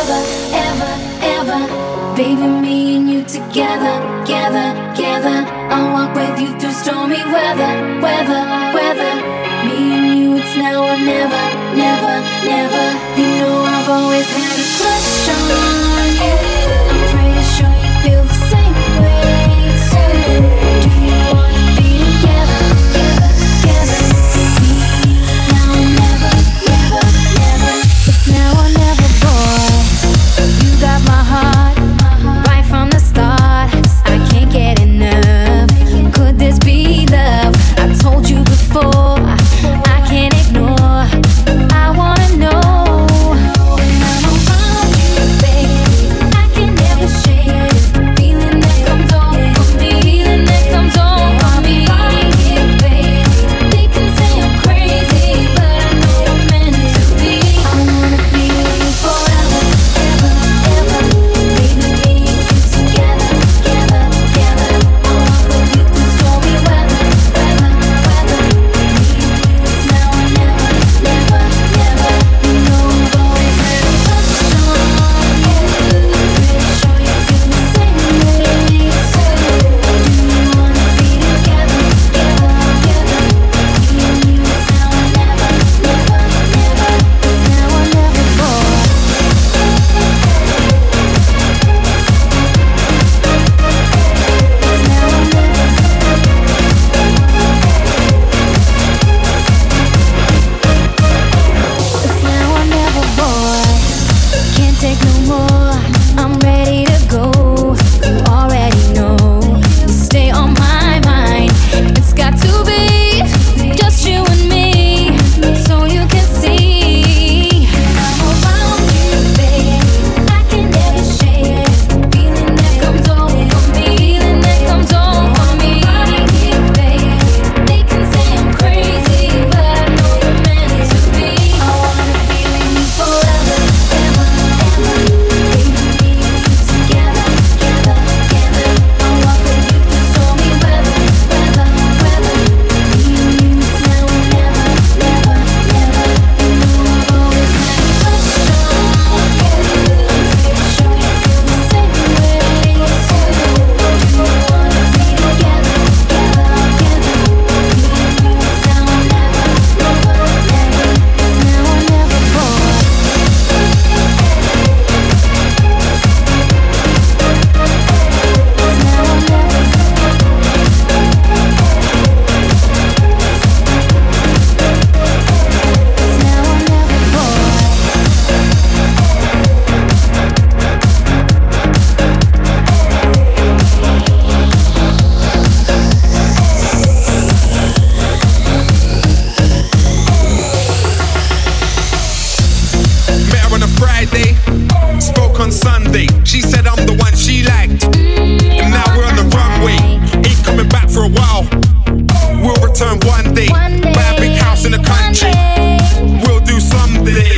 forever, ever, ever. Baby, me and you together, together, together. I'll walk with you through stormy weather, weather, weather. Me and you, it's now or never, never, never. You know I've always had a crush on you. I'm pretty sure you feel the same way too. Do you wanna be together, together, together? Me and you, it's now or never, never, never. It's now or never, boy. You got my heart right from the start. I can't get enough. Could this be love? I told you before, I can't ignore. I wanna know. When I'm around you, baby, I can never shake this feeling that comes over me. Feeling that comes over me. Baby, they can say I'm crazy, but I know we're meant to be. I wanna be with you forever, ever, ever. Baby, me and you together, together, together. I'll walk with you through stormy weather, weather, weather. Me and you, it's now or never, never, never. You know I've always had a crush on you. Pretty sure you feel the same way too. Do you wanna be together, together, together? Me and you, it's now or never, never, never. It's now or never, boy. It's now or never. It's now or never, boy. Can't take no more. I'm ready to go. You already know. You stay on my mind. It's got to be just you and me, so you can see. When I'm around you, baby, I can never shake this feeling that comes over me. Feeling that comes over me. Baby, they can say I'm crazy, but I know we're meant to be. I wanna be with you forever, ever, ever. Baby, me and you together, together, together. I'll walk with you through stormy weather, weather, weather. Me and you, it's now or never, never, never. You know I've always had a crush on you. I'm pretty sure you feel the same way too. Do you wanna be together, together, together? Me and you, it's now or never, never, never. It's now or never, boy. It's now or never. It's now or never, boy. Met her on a Friday, spoke on Sunday. She said I'm the one she liked, and now we're on the runway. Ain't coming back for a while. We'll return one day. Buy a big house in the country. We'll do someday.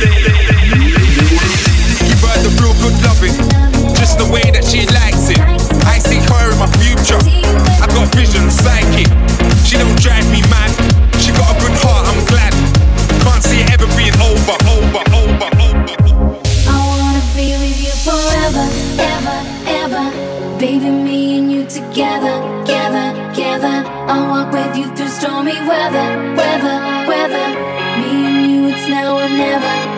Give her the real good loving, just the way that she likes it. I see her in my future. I got vision, psychic. She don't drive me mad. She got a good heart, I'm glad. Can't see it ever being over, over, over, over. I wanna be with you forever, ever, ever. Baby, me and you together, together, together. I'll walk with you through stormy weather, weather, weather. Me and you, it's now or never.